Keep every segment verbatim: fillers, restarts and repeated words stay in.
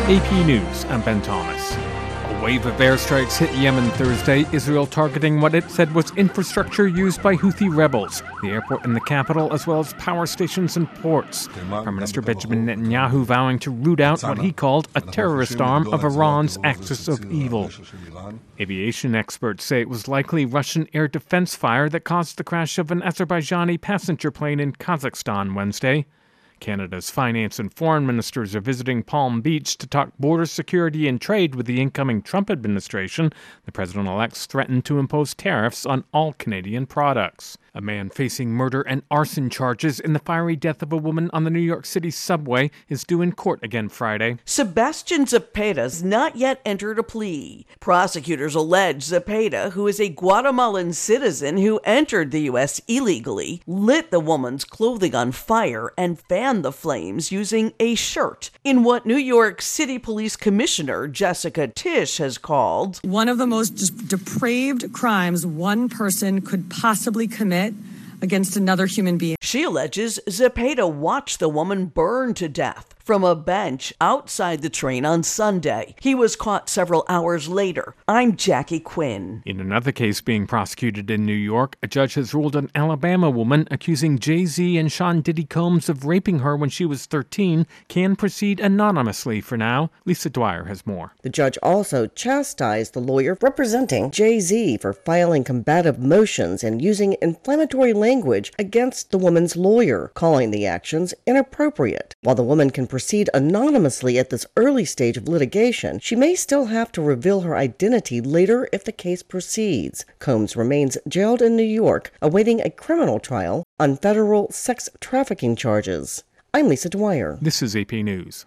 A P News, I'm Ben Thomas. A wave of airstrikes hit Yemen Thursday, Israel targeting what it said was infrastructure used by Houthi rebels, the airport in the capital, as well as power stations and ports. Prime Minister Benjamin Netanyahu vowing to root out what he called a terrorist arm of Iran's axis of evil. Aviation experts say it was likely Russian air defense fire that caused the crash of an Azerbaijani passenger plane in Kazakhstan Wednesday. Canada's finance and foreign ministers are visiting Palm Beach to talk border security and trade with the incoming Trump administration. The president-elect's threatened to impose tariffs on all Canadian products. A man facing murder and arson charges in the fiery death of a woman on the New York City subway is due in court again Friday. Sebastian Zepeda's not yet entered a plea. Prosecutors allege Zepeda, who is a Guatemalan citizen who entered the U S illegally, lit the woman's clothing on fire and fanned the flames using a shirt in what New York City Police Commissioner Jessica Tisch has called one of the most depraved crimes one person could possibly commit against another human being. She alleges Zepeda watched the woman burn to death from a bench outside the train on Sunday. He was caught several hours later. I'm Jackie Quinn. In another case being prosecuted in New York, a judge has ruled an Alabama woman accusing Jay-Z and Sean Diddy Combs of raping her when she was thirteen can proceed anonymously for now. Lisa Dwyer has more. The judge also chastised the lawyer representing Jay-Z for filing combative motions and using inflammatory language against the woman's lawyer, calling the actions inappropriate. While the woman can proceed anonymously at this early stage of litigation, she may still have to reveal her identity later if the case proceeds. Combs remains jailed in New York, awaiting a criminal trial on federal sex trafficking charges. I'm Lisa Dwyer. This is A P News.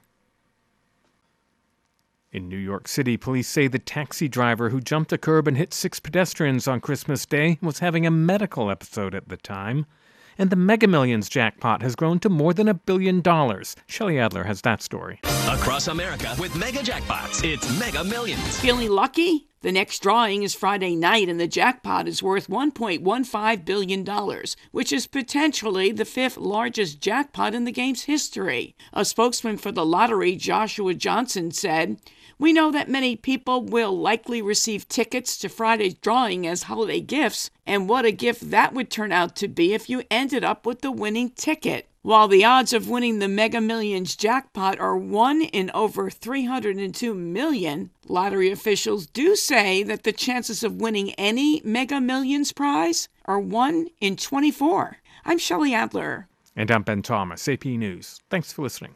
In New York City, police say the taxi driver who jumped a curb and hit six pedestrians on Christmas Day was having a medical episode at the time. And the Mega Millions jackpot has grown to more than a billion dollars. Shelley Adler has that story. Across America with Mega Jackpots, it's Mega Millions. Feeling lucky? The next drawing is Friday night, and the jackpot is worth one point one five billion dollars, which is potentially the fifth largest jackpot in the game's history. A spokesman for the lottery, Joshua Johnson, said, "We know that many people will likely receive tickets to Friday's drawing as holiday gifts, and what a gift that would turn out to be if you ended up with the winning ticket." While the odds of winning the Mega Millions jackpot are one in over three hundred two million, lottery officials do say that the chances of winning any Mega Millions prize are one in twenty-four. I'm Shelley Adler. And I'm Ben Thomas, A P News. Thanks for listening.